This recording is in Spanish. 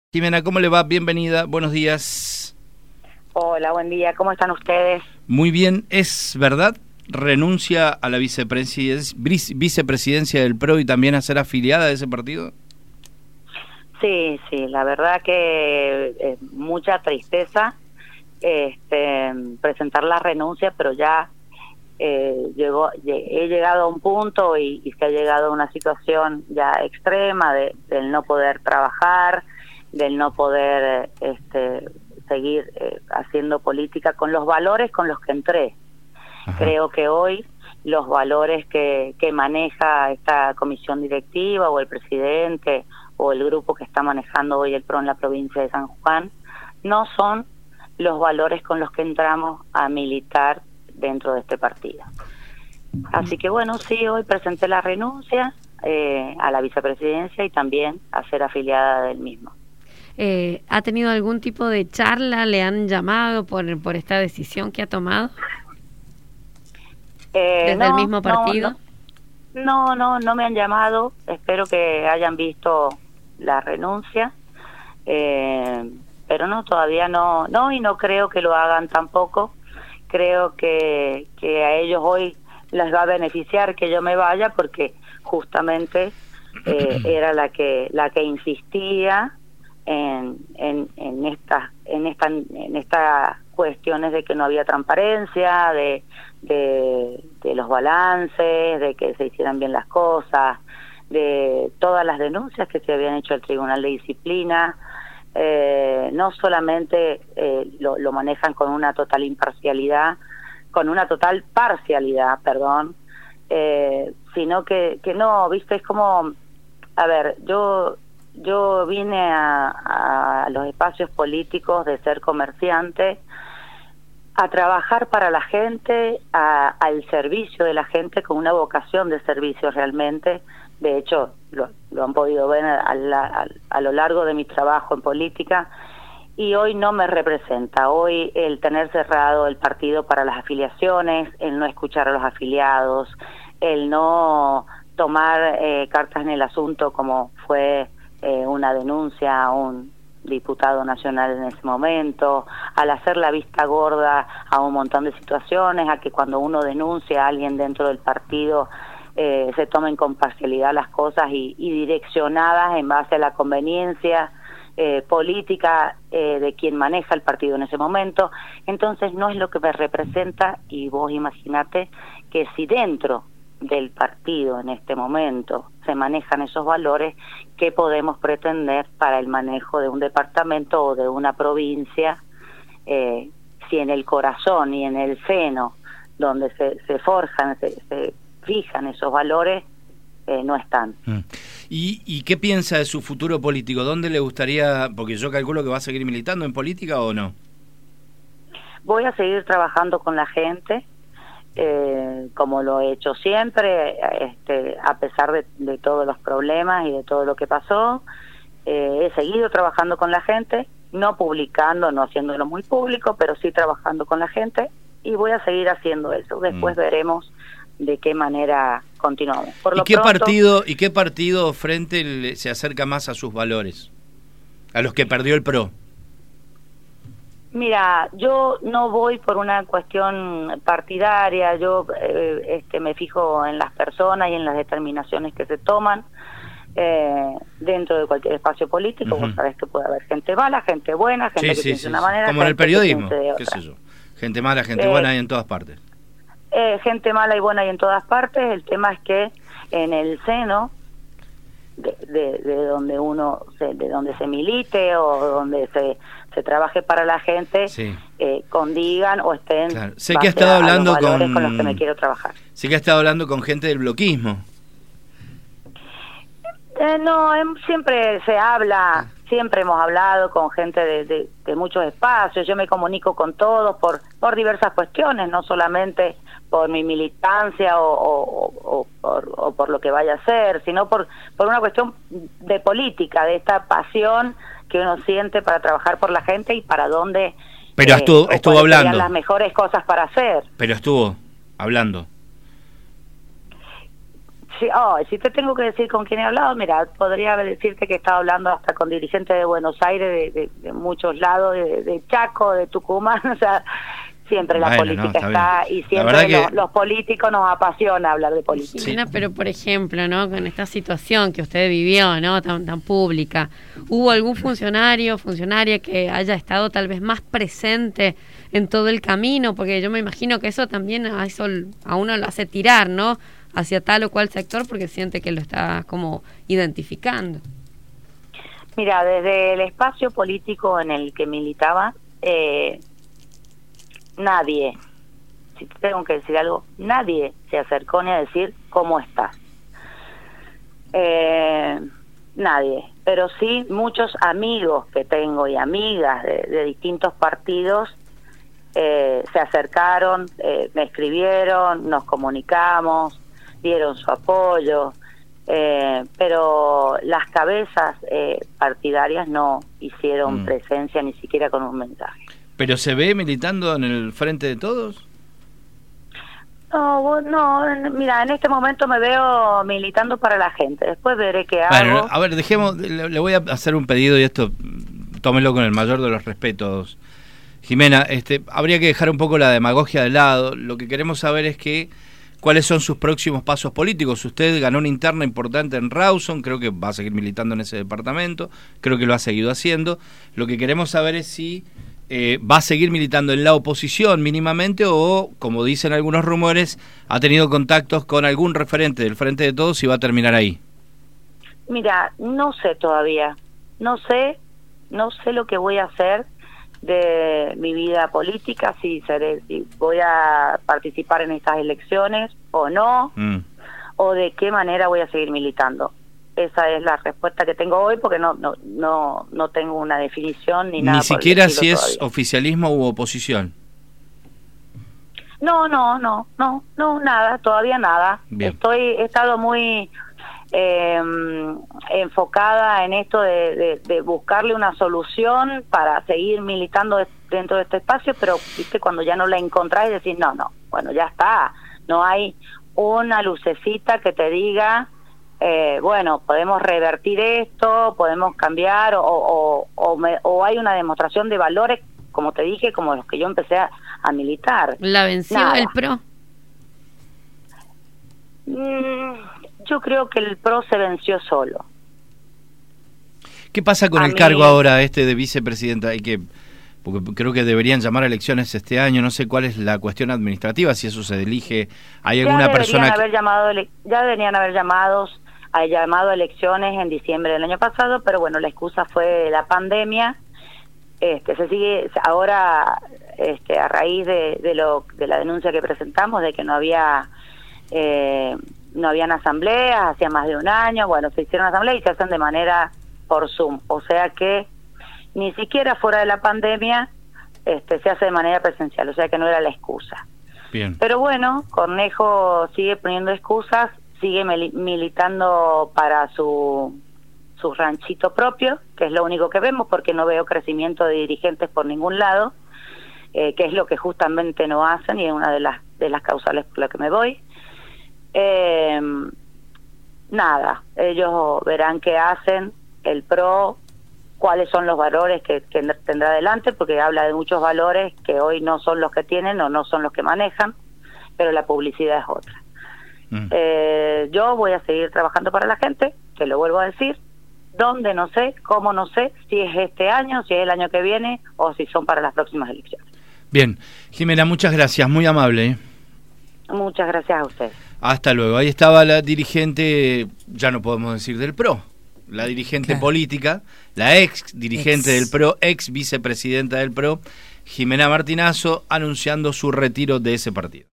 Jimena, ¿cómo le va? Bienvenida, buenos días. Hola, buen día, ¿cómo están ustedes? Muy bien, ¿es verdad? ¿Renuncia a la vicepresidencia del PRO y también a ser afiliada de ese partido? Sí, la verdad que mucha tristeza presentar la renuncia, pero ya he llegado a un punto y se ha llegado a una situación ya extrema del no poder trabajar, del no poder seguir haciendo política con los valores con los que entré. Ajá. Creo que hoy los valores que maneja esta comisión directiva o el presidente o el grupo que está manejando hoy el PRO en la provincia de San Juan no son los valores con los que entramos a militar dentro de este partido. Así que bueno, sí, hoy presenté la renuncia a la vicepresidencia y también a ser afiliada del mismo. ¿Ha tenido algún tipo de charla? ¿Le han llamado por esta decisión que ha tomado? ¿Desde el mismo partido? No me han llamado. Espero que hayan visto la renuncia. Pero no, todavía no, y no creo que lo hagan tampoco. Creo que a ellos hoy les va a beneficiar que yo me vaya porque justamente era la que insistía en estas cuestiones de que no había transparencia, de los balances, de que se hicieran bien las cosas, de todas las denuncias que se habían hecho al Tribunal de Disciplina. No solamente lo manejan con una total imparcialidad, con una total parcialidad, sino que no, viste, es como, a ver, yo vine a los espacios políticos de ser comerciante, a trabajar para la gente, al servicio de la gente, con una vocación de servicio realmente. De hecho, lo han podido ver a lo largo de mi trabajo en política, y hoy no me representa. Hoy el tener cerrado el partido para las afiliaciones, el no escuchar a los afiliados, el no tomar cartas en el asunto como fue una denuncia a un diputado nacional en ese momento, al hacer la vista gorda a un montón de situaciones, a que cuando uno denuncia a alguien dentro del partido se tomen con parcialidad las cosas y direccionadas en base a la conveniencia política de quien maneja el partido en ese momento. Entonces no es lo que me representa, y vos imaginate que si dentro del partido en este momento se manejan esos valores, ¿qué podemos pretender para el manejo de un departamento o de una provincia si en el corazón y en el seno donde se forjan, se fijan esos valores no están? ¿Y qué piensa de su futuro político? ¿Dónde le gustaría, porque yo calculo que va a seguir militando en política o no? Voy a seguir trabajando con la gente, como lo he hecho siempre, a pesar de todos los problemas y de todo lo que pasó. He seguido trabajando con la gente, no publicando, no haciéndolo muy público, pero sí trabajando con la gente, y voy a seguir haciendo eso. Después veremos de qué manera continuamos. ¿Y qué partido frente se acerca más a sus valores? A los que perdió el PRO. Mira, yo no voy por una cuestión partidaria, yo me fijo en las personas y en las determinaciones que se toman dentro de cualquier espacio político. Vos sabés que puede haber gente mala, gente buena, gente que piensa de una manera, como en el periodismo, qué sé yo. Gente mala, gente buena hay en todas partes. Gente mala y buena hay en todas partes. El tema es que en el seno de donde de donde se milite o donde se trabaje para la gente, condigan o estén. Claro. Sé que ha estado hablando con los que me quiero trabajar. Sé que ha estado hablando con gente del bloquismo. No, siempre se habla, siempre hemos hablado con gente de muchos espacios. Yo me comunico con todos por diversas cuestiones, no solamente por mi militancia o por lo que vaya a hacer, sino por una cuestión de política, de esta pasión que uno siente para trabajar por la gente y para dónde. Pero estuvo hablando las mejores cosas para hacer. Pero estuvo hablando. Si te tengo que decir con quién he hablado, mira, podría decirte que he estado hablando hasta con dirigentes de Buenos Aires, de muchos lados, de Chaco, de Tucumán, o sea, siempre la política está y siempre los políticos nos apasiona hablar de política. Jimena, pero por ejemplo, ¿no? Con esta situación que usted vivió, ¿no? Tan pública, ¿hubo algún funcionaria que haya estado tal vez más presente en todo el camino? Porque yo me imagino que eso también a uno lo hace tirar, ¿no? Hacia tal o cual sector porque siente que lo está como identificando. Mira, desde el espacio político en el que militaba, nadie, si te tengo que decir algo, nadie se acercó ni a decir cómo estás. Nadie, pero sí muchos amigos que tengo y amigas de distintos partidos se acercaron, me escribieron, nos comunicamos, dieron su apoyo, pero las cabezas partidarias no hicieron presencia ni siquiera con un mensaje. ¿Pero se ve militando en el Frente de Todos? No, mira, en este momento me veo militando para la gente, después veré qué hago. Bueno, a ver, le voy a hacer un pedido y esto tómelo con el mayor de los respetos, Jimena. Habría que dejar un poco la demagogia de lado. Lo que queremos saber es cuáles son sus próximos pasos políticos. Usted ganó una interna importante en Rawson, creo que va a seguir militando en ese departamento, creo que lo ha seguido haciendo. Lo que queremos saber es si va a seguir militando en la oposición mínimamente o, como dicen algunos rumores, ha tenido contactos con algún referente del Frente de Todos y va a terminar ahí. Mira, no sé todavía, no sé lo que voy a hacer de mi vida política, si voy a participar en estas elecciones o no, o de qué manera voy a seguir militando. Esa es la respuesta que tengo hoy porque no tengo una definición ni nada. Ni siquiera si es oficialismo u oposición. No, nada, todavía nada. Bien. He estado muy enfocada en esto de buscarle una solución para seguir militando dentro de este espacio, pero viste cuando ya no la encontrás y decís bueno, ya está, no hay una lucecita que te diga bueno, podemos revertir esto, podemos cambiar o hay una demostración de valores, como te dije, como los que yo empecé a militar. ¿La venció el PRO? Yo creo que el PRO se venció solo. ¿Qué pasa con el cargo ahora de vicepresidenta? Porque creo que deberían llamar a elecciones este año, no sé cuál es la cuestión administrativa, si eso se elige. ¿Hay alguna persona ya deberían haber llamado a elecciones en diciembre del año pasado, pero bueno, la excusa fue la pandemia. Se sigue ahora a raíz de la denuncia que presentamos de que no habían asambleas, hacía más de un año. Bueno, se hicieron asambleas y se hacen de manera por Zoom, o sea que ni siquiera fuera de la pandemia se hace de manera presencial, o sea que no era la excusa. Bien. Pero bueno, Cornejo sigue poniendo excusas, sigue militando para su ranchito propio, que es lo único que vemos, porque no veo crecimiento de dirigentes por ningún lado, que es lo que justamente no hacen y es una de las causales por las que me voy. Nada, ellos verán qué hacen, el PRO, cuáles son los valores que tendrá adelante, porque habla de muchos valores que hoy no son los que tienen o no son los que manejan, pero la publicidad es otra. Yo voy a seguir trabajando para la gente, te lo vuelvo a decir, dónde no sé, cómo no sé, si es este año, si es el año que viene o si son para las próximas elecciones. Bien, Jimena, muchas gracias, muy amable. Muchas gracias a usted. Hasta luego. Ahí estaba la dirigente, ya no podemos decir del PRO, la dirigente política, la ex dirigente del PRO, ex vicepresidenta del PRO, Jimena Martinazo, anunciando su retiro de ese partido.